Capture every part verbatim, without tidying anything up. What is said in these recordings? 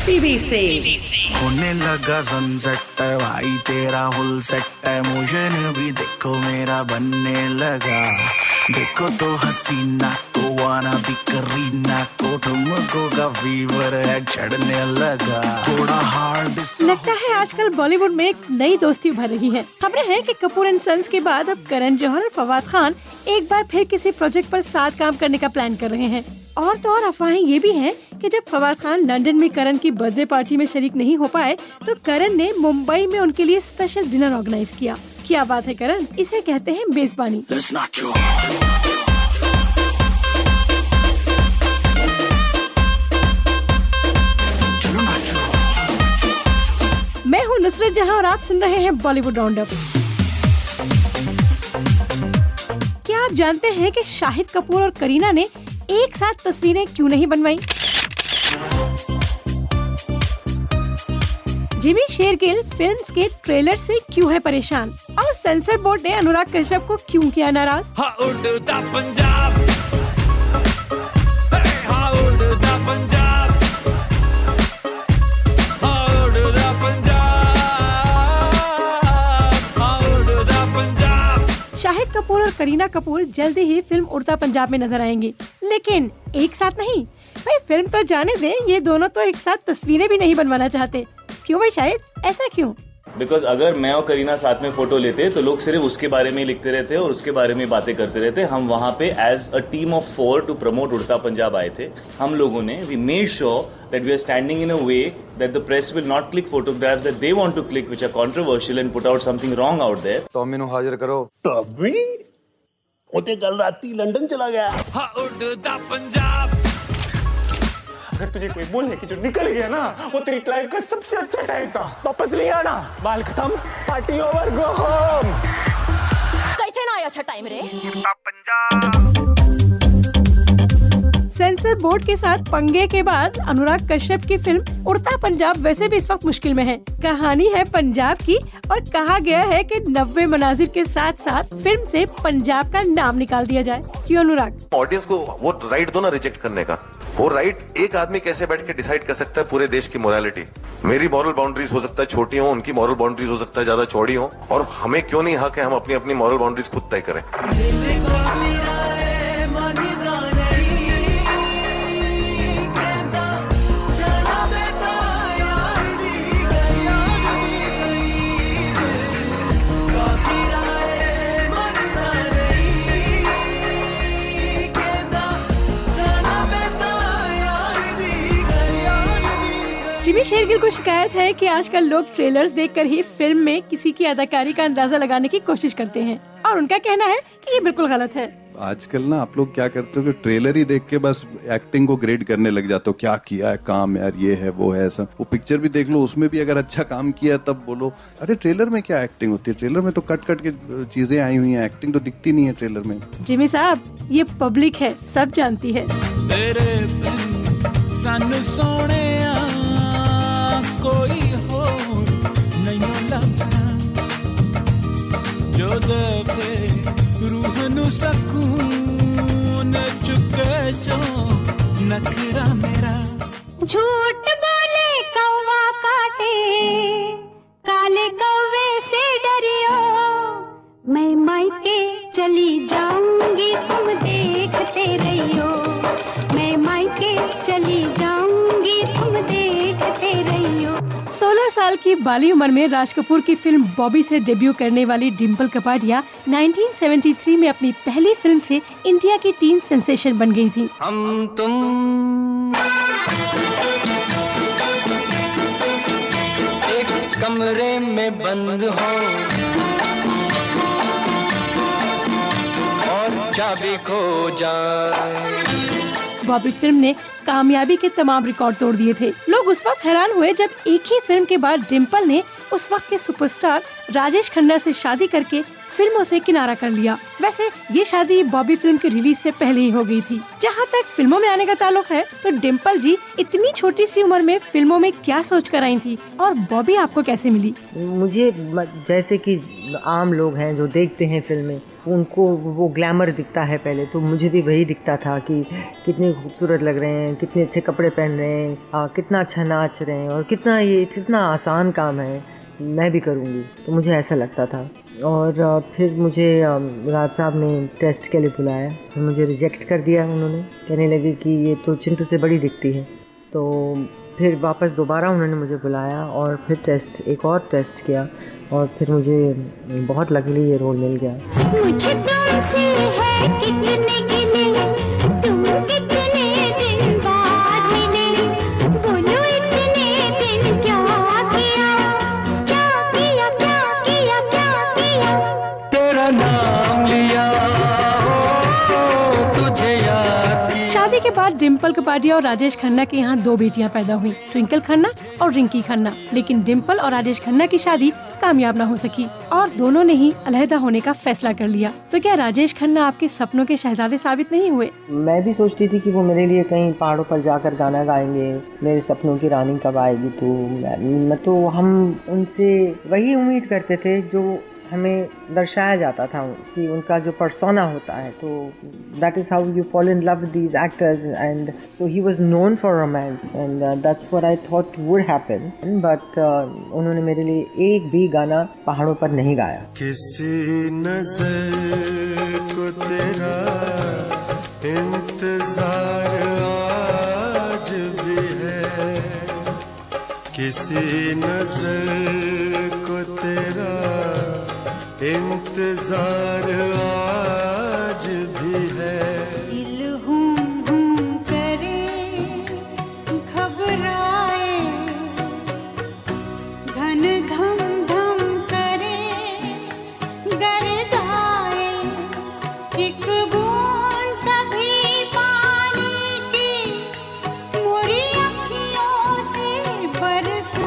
BBC होने लगा sunset है भाई तेरा फुल सेट है, मोशन भी देखो मेरा बनने लगा। देखो तो हसीना को वाना भी करीना को, तुमको का फीवर है चढ़ने लगा। थोड़ा हार्ड लगता है आजकल बॉलीवुड में एक नई दोस्ती उभर रही है। खबरें हैं कि कपूर एंड सन्स के बाद अब करण जौहर और फवाद खान एक बार फिर किसी प्रोजेक्ट पर साथ काम करने का प्लान कर रहे हैं। और तो और अफवाहें ये भी हैं कि जब फवाद खान लंदन में करण की बर्थडे पार्टी में शरीक नहीं हो पाए तो करण ने मुंबई में उनके लिए स्पेशल डिनर ऑर्गेनाइज किया। क्या बात है करण, इसे कहते हैं मेजबानी। मैं हूँ नुसरत जहां और आप सुन रहे हैं बॉलीवुड राउंडअप। क्या आप जानते हैं कि शाहिद कपूर और करीना ने एक साथ तस्वीरें क्यों नहीं बनवाई? जिमी शेरगिल फिल्म्स के ट्रेलर से क्यों है परेशान? और सेंसर बोर्ड ने अनुराग कश्यप को क्यों किया नाराज? हाँ उड़ता पंजाब, हाँ उड़ता पंजाब, हाँ उड़ता पंजाब, हाँ उड़ता पंजाब। शाहिद कपूर और करीना कपूर जल्दी ही फिल्म उड़ता पंजाब में नजर आएंगी, लेकिन एक साथ नहीं। भाई फिल्म तो जाने दें, ये दोनों तो एक साथ तस्वीरें भी नहीं बनवाना चाहते। क्यों भाई शाहिद, ऐसा क्यों? बिकॉज अगर मैं और करीना साथ में फोटो लेते तो लोग सिर्फ उसके बारे में लिखते रहते और उसके बारे में बातें करते रहते। हम वहाँ पे as a team of four to promote Udta Punjab आए थे। हम लोगों ने we made sure that we are standing in a way that the press will not click photographs that they want to click which are controversial and put out something wrong out there. Tommy नु हाजिर करो। Tommy ओते कल राती London चला गया। हाँ उड़ता पंजाब। अगर तुझे कोई बोले कि जो निकल गया ना वो तेरी लाइफ का सबसे अच्छा टाइम था, वापस नहीं आना, बाल खत्म, पार्टी ओवर, गो होम। कैसे ना आया अच्छा टाइम रे? सेंसर बोर्ड के साथ पंगे के बाद अनुराग कश्यप की फिल्म उड़ता पंजाब वैसे भी इस वक्त मुश्किल में है। कहानी है पंजाब की और कहा गया है कि नब्बे मनाजिर के साथ साथ फिल्म से पंजाब का नाम निकाल दिया जाए। क्यों अनुराग? ऑडियंस को वो राइट दो ना रिजेक्ट करने का। वो राइट एक आदमी कैसे बैठ के डिसाइड कर सकता है पूरे देश की मोरालिटी? मेरी मॉरल बाउंड्रीज हो सकता है छोटी हो, उनकी मॉरल बाउंड्रीज हो सकता है ज्यादा चौड़ी हो, और हमें क्यों नहीं हक है हम अपनी अपनी मॉरल बाउंड्रीज खुद तय करें। जिमी शेरगिल को शिकायत है कि आजकल लोग ट्रेलर्स देखकर ही फिल्म में किसी की अदाकारी का अंदाजा लगाने की कोशिश करते हैं और उनका कहना है कि ये बिल्कुल गलत है। आजकल ना आप लोग क्या करते हो कि ट्रेलर ही देख के बस एक्टिंग को ग्रेड करने लग जाते हो। क्या किया है काम यार, ये है वो है ऐसा। वो पिक्चर भी देख लो, उसमें भी अगर अच्छा काम किया तब बोलो अरे ट्रेलर में क्या एक्टिंग होती है, ट्रेलर में तो कट कट के चीजें आई हुई हैं, एक्टिंग तो दिखती नहीं है ट्रेलर में। जिमी साहब ये पब्लिक है, सब जानती है। तेरे बिन सानू सोने कोई हो नहीं लगना, जो दे रूह नु सकून चुके जो नखरा मेरा। झूठ बोले कौवा काटे, काले कौवे से डरियो, मैं मायके चली जाऊंगी तुम देखते रहियो, मैं मायके चली जाऊंगी तुम देखते रहियो। सोलह साल की बाली उम्र में राज कपूर की फिल्म बॉबी से डेब्यू करने वाली डिम्पल कपाडिया उन्नीस सौ तिहत्तर में अपनी पहली फिल्म से इंडिया की टीन सेंसेशन बन गई थी। हम तुम एक कमरे में बंद हो और चाबी खो जाए। बॉबी फिल्म ने कामयाबी के तमाम रिकॉर्ड तोड़ दिए थे। लोग उस वक्त हैरान हुए जब एक ही फिल्म के बाद डिम्पल ने उस वक्त के सुपरस्टार राजेश खन्ना से शादी करके फिल्मों से किनारा कर लिया। वैसे ये शादी बॉबी फिल्म की रिलीज से पहले ही हो गई थी। जहाँ तक फिल्मों में आने का ताल्लुक है तो डिम्पल जी इतनी छोटी सी उम्र में फिल्मों में क्या सोच कर आई थी और बॉबी आपको कैसे मिली? मुझे जैसे कि आम लोग हैं जो देखते हैं फिल्में, उनको वो ग्लैमर दिखता है पहले, तो मुझे भी वही दिखता था कि कितने खूबसूरत लग रहे हैं, कितने अच्छे कपड़े पहन रहे हैं, आ, कितना अच्छा नाच रहे हैं और कितना ये कितना आसान काम है, मैं भी करूँगी, तो मुझे ऐसा लगता था। और आ, फिर मुझे राज साहब ने टेस्ट के लिए बुलाया, फिर मुझे रिजेक्ट कर दिया उन्होंने, कहने लगे कि ये तो चिंटू से बड़ी दिखती है। तो फिर वापस दोबारा उन्होंने मुझे बुलाया और फिर टेस्ट एक और टेस्ट किया और फिर मुझे बहुत लकीली ये रोल मिल गया। मुझे तुमसे है कितने गिले, तुम कितने दिन बाद मिले, बोलो इतने दिन क्या किया, क्या किया क्या किया क्या किया, तेरा नाम लिया तुझे याद किया। शादी के बाद डिम्पल कपाडिया और राजेश खन्ना के यहाँ दो बेटियां पैदा हुई, ट्विंकल खन्ना और रिंकी खन्ना। लेकिन डिम्पल और राजेश खन्ना की शादी कामयाब न हो सकी और दोनों ने ही अलहदा होने का फैसला कर लिया। तो क्या राजेश खन्ना आपके सपनों के शहजादे साबित नहीं हुए? मैं भी सोचती थी कि वो मेरे लिए कहीं पहाड़ों पर जाकर गाना गाएंगे, मेरे सपनों की रानी कब आएगी, तो मैं तो हम उनसे वही उम्मीद करते थे जो हमें दर्शाया जाता था कि उनका जो पर्सोना होता है, तो that is how you fall in love with these actors and so he was known for romance and that's what I thought would happen, but उन्होंने मेरे लिए एक भी गाना पहाड़ों पर नहीं गाया। किसी नज़र को तेरा इंतजार आज भी है, किसी नज़र को तेरा इंतजार आज भी है। दिल हूँ हूँ करे घबराए, घन धम धम करे गरजाए, एक बूंद कभी पानी की मोरी अखियों से बरसाए।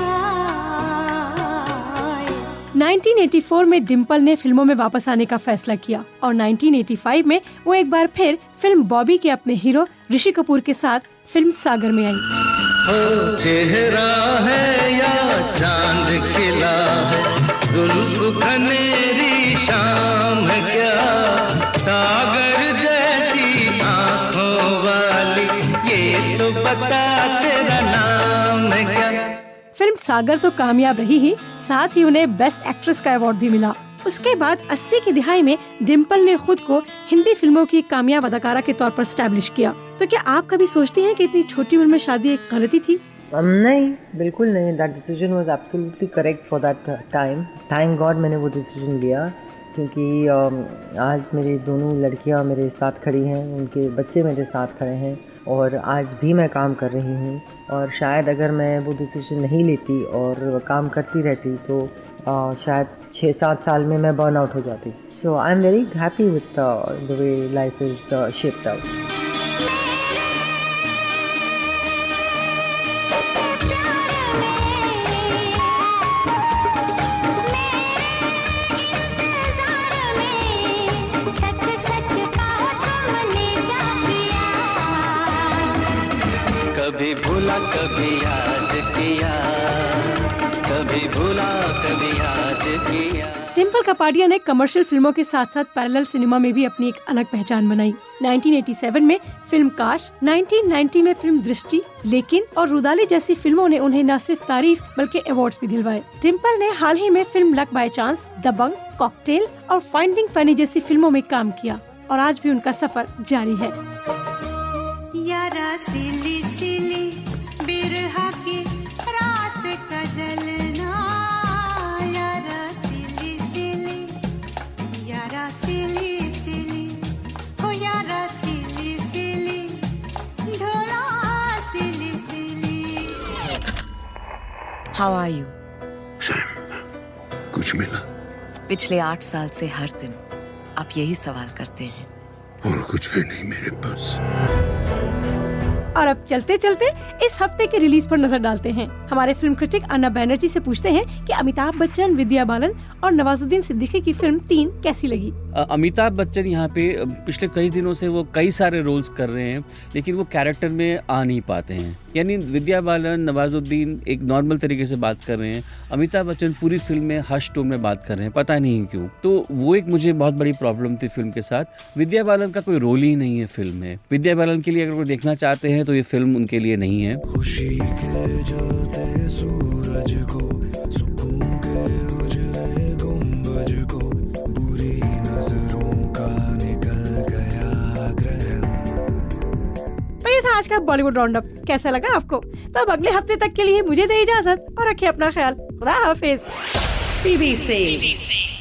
नाइनटीन एटी फोर में डिम्पल ने फिल्मों में वापस आने का फैसला किया और नाइनटीन एटी फाइव में वो एक बार फिर फिल्म बॉबी के अपने हीरो ऋषि कपूर के साथ फिल्म सागर में आई। हो चेहरा है या चांद खिला है, जुल्फ घनेरी शाम है क्या, सागर जैसी आँखों वाली, ये तो बता तेरा नाम है क्या। फिल्म सागर तो कामयाब रही ही, साथ ही उन्हें बेस्ट एक्ट्रेस का अवार्ड भी मिला। उसके बाद अस्सी की दिहाई में डिम्पल ने खुद को हिंदी फिल्मों की कामयाब अदाकारा के तौर पर स्टैब्लिश किया। तो क्या आप कभी सोचती हैं कि इतनी छोटी उम्र में शादी एक गलती थी? um, नहीं, बिल्कुल नहीं। That decision was absolutely correct for that time. Thank God मैंने वो डिसीजन लिया, क्योंकि um, आज मेरी दोनों लड़कियां मेरे साथ खड़ी हैं, उनके बच्चे मेरे साथ खड़े हैं और आज भी मैं काम कर रही हूँ। और शायद अगर मैं वो डिसीजन नहीं लेती और काम करती रहती तो uh, शायद छः सात साल में मैं बर्न आउट हो जाती। So I am very happy with the way life is shaped out. कभी भूला कभी याद किया, कभी भूला कभी याद किया। डिम्पल कपाडिया ने कमर्शियल फिल्मों के साथ साथ पैरेलल सिनेमा में भी अपनी एक अलग पहचान बनाई। नाइनटीन एटी सेवन में फिल्म काश, नाइनटीन नाइंटी में फिल्म दृष्टि, लेकिन और रुदाली जैसी फिल्मों ने उन्हें न सिर्फ तारीफ बल्कि अवार्ड्स भी दिलवाए। डिम्पल ने हाल ही में film luck by chance, Dabangg, cocktail और फाइंडिंग फनी जैसी फिल्मों में काम किया और आज भी उनका सफर जारी है। यारा सिली सिली बिरहा की रात का जलना, यारा सिली सिली, यारा सिली सिली, हो यारा सिली सिली, ढोला silly silly. How are you? कुछ मिला? पिछले आठ साल से हर दिन आप यही सवाल करते हैं। और कुछ है नहीं मेरे पास। और अब चलते चलते इस हफ्ते की रिलीज पर नजर डालते हैं। हमारे फिल्म क्रिटिक अन्ना बैनर्जी से पूछते हैं कि अमिताभ बच्चन, विद्या बालन और नवाजुद्दीन सिद्दीकी की फिल्म तीन कैसी लगी। अमिताभ बच्चन यहाँ पे पिछले कई दिनों से वो कई सारे रोल्स कर रहे हैं, लेकिन वो कैरेक्टर में आ नहीं पाते हैं। यानी विद्या बालन, नवाजुद्दीन एक नॉर्मल तरीके से बात कर रहे हैं, अमिताभ बच्चन पूरी फिल्म में हश टोन में बात कर रहे हैं, पता नहीं क्यों। तो वो एक मुझे बहुत बड़ी प्रॉब्लम थी फिल्म के साथ। विद्या बालन का कोई रोल ही नहीं है फिल्म में। विद्या बालन के लिए अगर कोई देखना चाहते हैं तो ये फिल्म उनके लिए नहीं है। खुशी के जलते सूरज को, सुकून के उजले गुंबज को, बुरी नजरों का निकल गया ग्रहण। तो ये था आज का बॉलीवुड राउंड अप। कैसा लगा आपको? तो अब अगले हफ्ते तक के लिए मुझे दे इजाजत और रखिए अपना ख्याल। खुदा हाफिज। पीबीसी